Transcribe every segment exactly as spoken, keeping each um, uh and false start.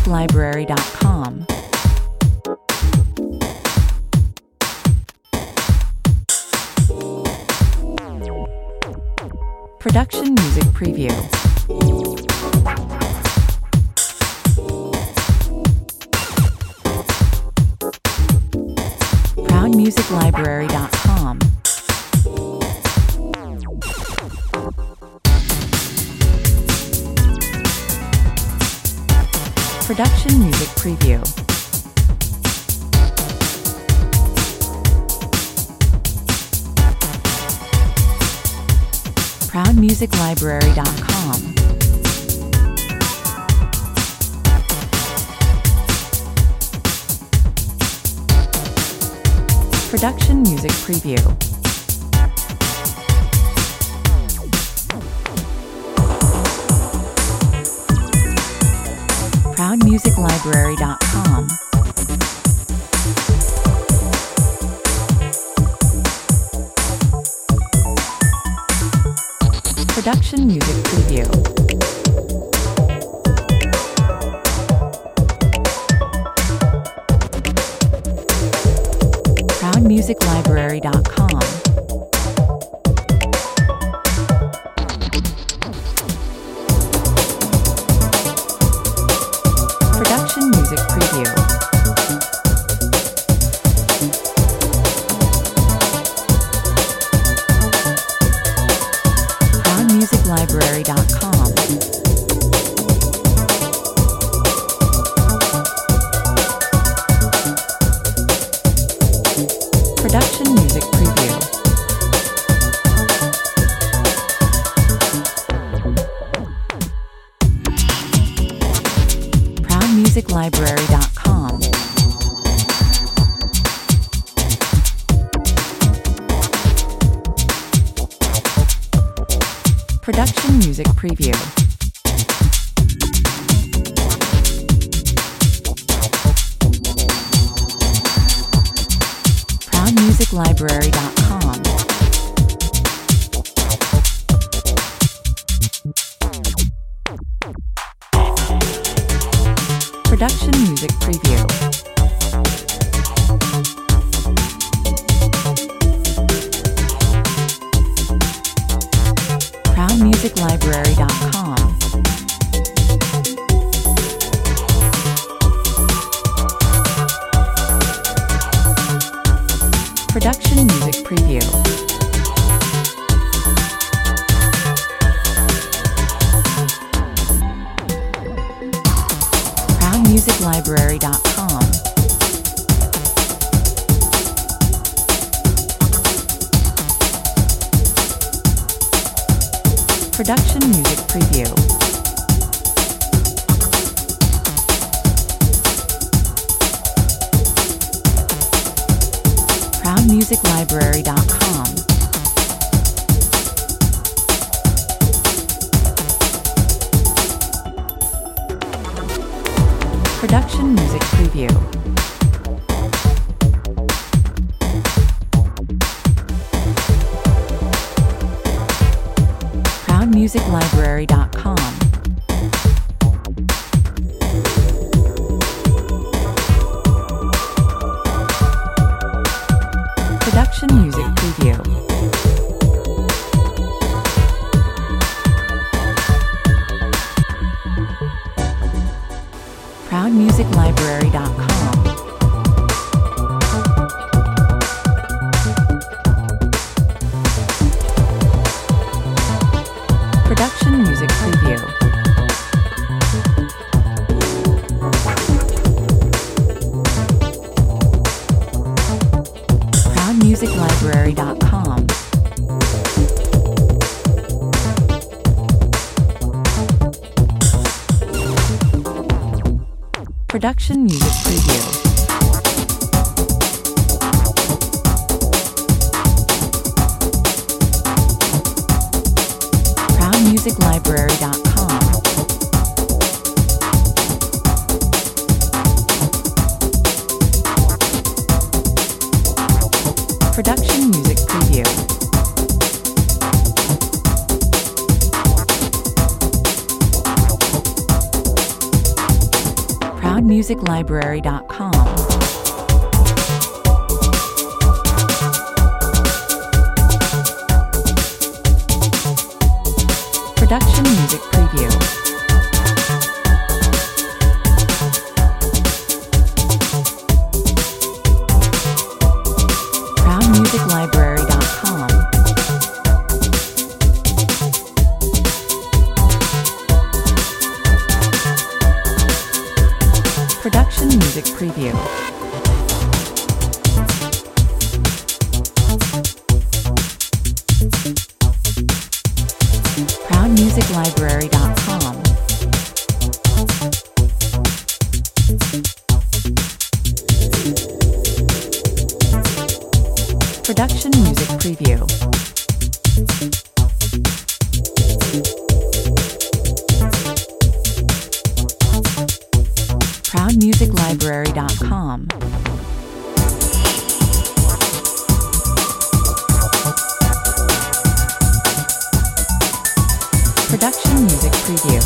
music library dot com. Production Music Preview. proud music library dot com. Production Music Preview. proud music library dot com. Production Music Preview. proud music library dot com. Production Music Preview. proud music library dot com. Production Music Preview. proud music library dot com. Production Music Preview. proud music library dot com. Production Music Preview. proud music library dot com. Production Music Preview. proud music library dot com. Production Music Preview. proud music library dot com. Production Music Preview. proud music library dot com. Production Music Preview. proud music library dot com. Production Music Preview. proud music library dot com. Production Music Preview. proud music library dot com. Production Music Preview. proud music library dot com. Production Music Preview. proud music library dot com. Production Music Preview. proud music library dot com. Production Music Preview. proud music library dot com. Production Music Preview. proud music library dot com. Production Music Preview.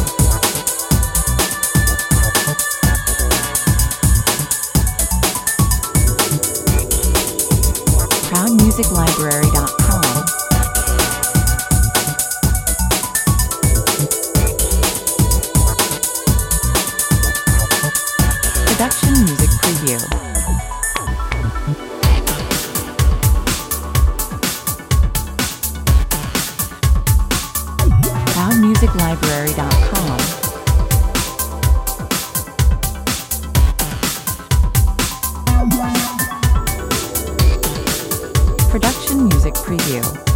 proud music library dot com. Production Music Preview. proud music library dot com. Production Music Preview.